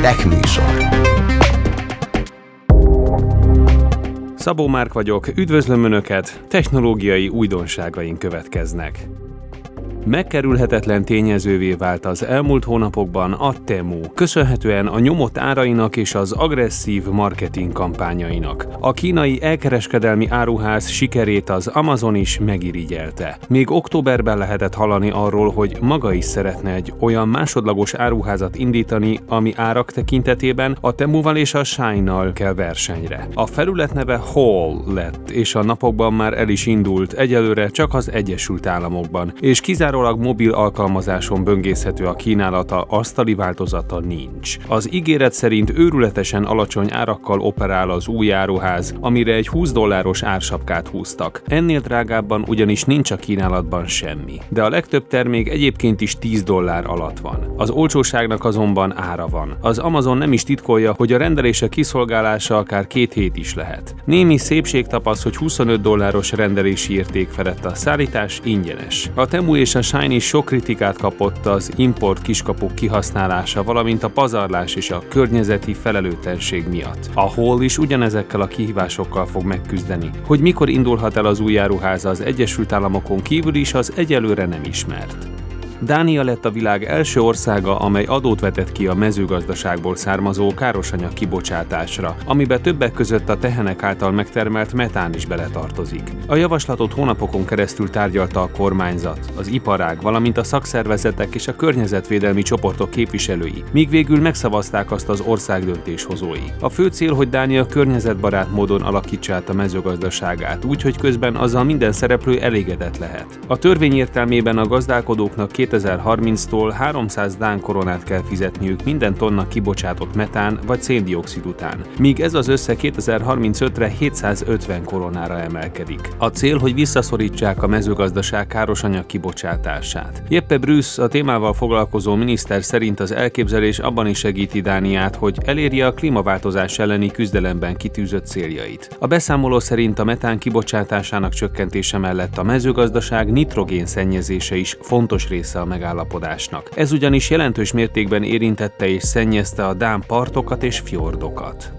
Tech műsor. Szabó Márk vagyok, üdvözlöm Önöket, technológiai újdonságaink következnek. Megkerülhetetlen tényezővé vált az elmúlt hónapokban a Temu, köszönhetően a nyomott árainak és az agresszív marketing kampányainak. A kínai elkereskedelmi áruház sikerét az Amazon is megirigyelte. Még októberben lehetett hallani arról, hogy maga is szeretne egy olyan másodlagos áruházat indítani, ami árak tekintetében a Temuval és a Shine-nal kell versenyre. A felület neve Haul lett, és a napokban már el is indult, egyelőre csak az Egyesült Államokban, és kizárólag mobil alkalmazáson böngészhető a kínálata, asztali változata nincs. Az ígéret szerint őrületesen alacsony árakkal operál az új áruház, amire egy $20 ársapkát húztak. Ennél drágábban ugyanis nincs a kínálatban semmi. De a legtöbb termék egyébként is $10 alatt van. Az olcsóságnak azonban ára van. Az Amazon nem is titkolja, hogy a rendelések kiszolgálása akár 2 hét is lehet. Némi szépségtapasz, hogy $25 rendelési érték felett a szállítás ingyenes. A Temu és a Shine is sok kritikát kapott az import kiskapuk kihasználása, valamint a pazarlás és a környezeti felelőtlenség miatt. A Haul is ugyanezekkel a kihívásokkal fog megküzdeni. Hogy mikor indulhat el az új áruháza az Egyesült Államokon kívül is, az egyelőre nem ismert. Dánia lett a világ első országa, amely adót vetett ki a mezőgazdaságból származó károsanyag kibocsátásra, amiben többek között a tehenek által megtermelt metán is beletartozik. A javaslatot hónapokon keresztül tárgyalta a kormányzat, az iparág, valamint a szakszervezetek és a környezetvédelmi csoportok képviselői, míg végül megszavazták azt az ország döntéshozói. A fő cél, hogy Dánia környezetbarát módon alakítsa át a mezőgazdaságát, úgyhogy közben azzal minden szereplő elégedett lehet. A törvény értelmében a gazdálkodóknak 2030-tól 300 dán koronát kell fizetniük minden tonna kibocsátott metán vagy széndioxid után, míg ez az összeg 2035-re 750 koronára emelkedik. A cél, hogy visszaszorítsák a mezőgazdaság károsanyag kibocsátását. Jeppe Bruce, a témával foglalkozó miniszter szerint az elképzelés abban is segíti Dániát, hogy elérje a klímaváltozás elleni küzdelemben kitűzött céljait. A beszámoló szerint a metán kibocsátásának csökkentése mellett a mezőgazdaság nitrogén szennyezése is fontos része a megállapodásnak. Ez ugyanis jelentős mértékben érintette és szennyezte a dán partokat és fjordokat.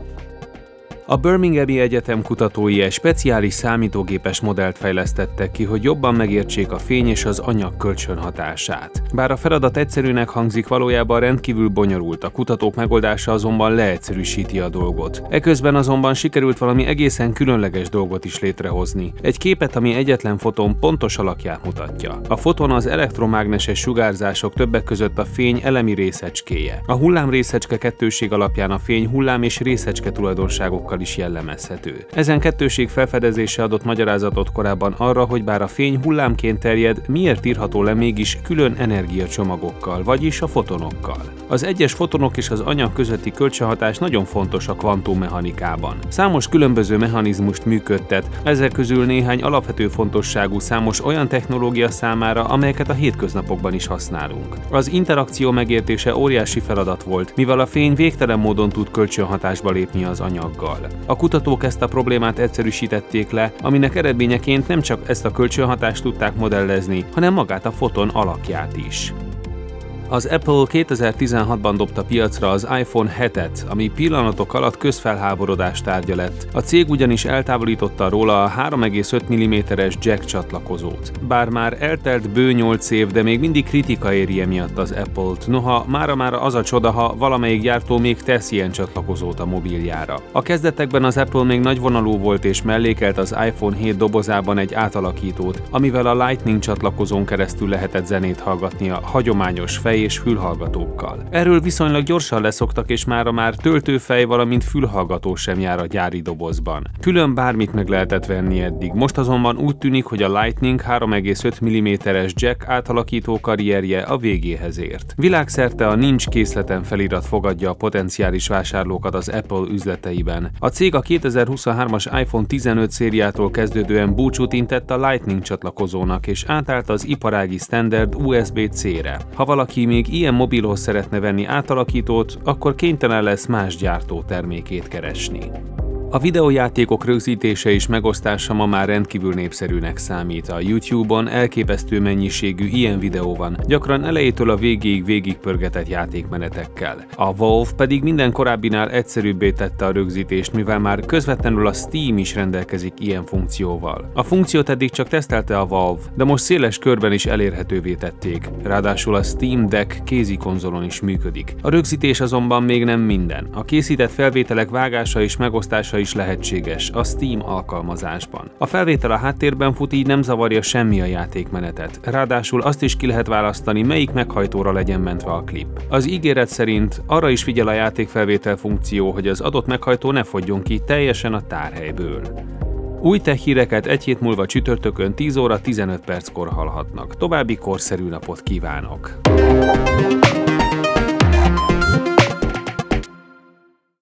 A Birminghami Egyetem kutatói egy speciális számítógépes modellt fejlesztettek ki, hogy jobban megértsék a fény és az anyag kölcsönhatását. Bár a feladat egyszerűnek hangzik, valójában rendkívül bonyolult, a kutatók megoldása azonban leegyszerűsíti a dolgot. Eközben azonban sikerült valami egészen különleges dolgot is létrehozni. Egy képet, ami egyetlen foton pontos alakját mutatja. A foton az elektromágneses sugárzások, többek között a fény elemi részecskéje. A hullámrészecske kettőség alapján a fény hullám és részecske tulajdonságokkal is jellemezhető. Ezen kettőség felfedezése adott magyarázatot korábban arra, hogy bár a fény hullámként terjed, miért írható le mégis külön energiacsomagokkal, vagyis a fotonokkal. Az egyes fotonok és az anyag közötti kölcsönhatás nagyon fontos a kvantummechanikában. Számos különböző mechanizmust működtet, ezek közül néhány alapvető fontosságú számos olyan technológia számára, amelyeket a hétköznapokban is használunk. Az interakció megértése óriási feladat volt, mivel a fény végtelen módon tud kölcsönhatásba lépni az anyaggal. A kutatók ezt a problémát egyszerűsítették le, aminek eredményeként nem csak ezt a kölcsönhatást tudták modellezni, hanem magát a foton alakját is. Az Apple 2016-ban dobta piacra az iPhone 7-et, ami pillanatok alatt közfelháborodás tárgya lett. A cég ugyanis eltávolította róla a 3,5 mm-es jack csatlakozót. Bár már eltelt bő 8 év, de még mindig kritika éri emiatt az Apple-t, noha mára az a csoda, ha valamelyik gyártó még tesz ilyen csatlakozót a mobiljára. A kezdetekben az Apple még nagyvonalú volt és mellékelt az iPhone 7 dobozában egy átalakítót, amivel a Lightning csatlakozón keresztül lehetett zenét hallgatni a hagyományos fej és fülhallgatókkal. Erről viszonylag gyorsan leszoktak, és mára már töltőfej, valamint fülhallgató sem jár a gyári dobozban. Külön bármit meg lehetett venni eddig, most azonban úgy tűnik, hogy a Lightning 3,5 mm-es jack átalakító karrierje a végéhez ért. Világszerte a nincs készleten felirat fogadja a potenciális vásárlókat az Apple üzleteiben. A cég a 2023-as iPhone 15 szériától kezdődően búcsút intett a Lightning csatlakozónak, és átállt az iparági standard USB-C-re. Ha valaki még ilyen mobilhoz szeretne venni átalakítót, akkor kénytelen lesz más gyártó termékét keresni. A videójátékok rögzítése és megosztása ma már rendkívül népszerűnek számít. A YouTube-on elképesztő mennyiségű ilyen videó van, gyakran elejétől a végéig végigpörgetett játékmenetekkel. A Valve pedig minden korábbinál egyszerűbbé tette a rögzítést, mivel már közvetlenül a Steam is rendelkezik ilyen funkcióval. A funkciót eddig csak tesztelte a Valve, de most széles körben is elérhetővé tették. Ráadásul a Steam Deck kézi konzolon is működik. A rögzítés azonban még nem minden. A készített felvételek vágása és megosztása is lehetséges a Steam alkalmazásban. A felvétel a háttérben fut, így nem zavarja semmi a játékmenetet. Ráadásul azt is ki lehet választani, melyik meghajtóra legyen mentve a klip. Az ígéret szerint arra is figyel a játékfelvétel funkció, hogy az adott meghajtó ne fogjon ki teljesen a tárhelyből. Új tech híreket egy hét múlva csütörtökön 10 óra 15 perckor hallhatnak. További korszerű napot kívánok!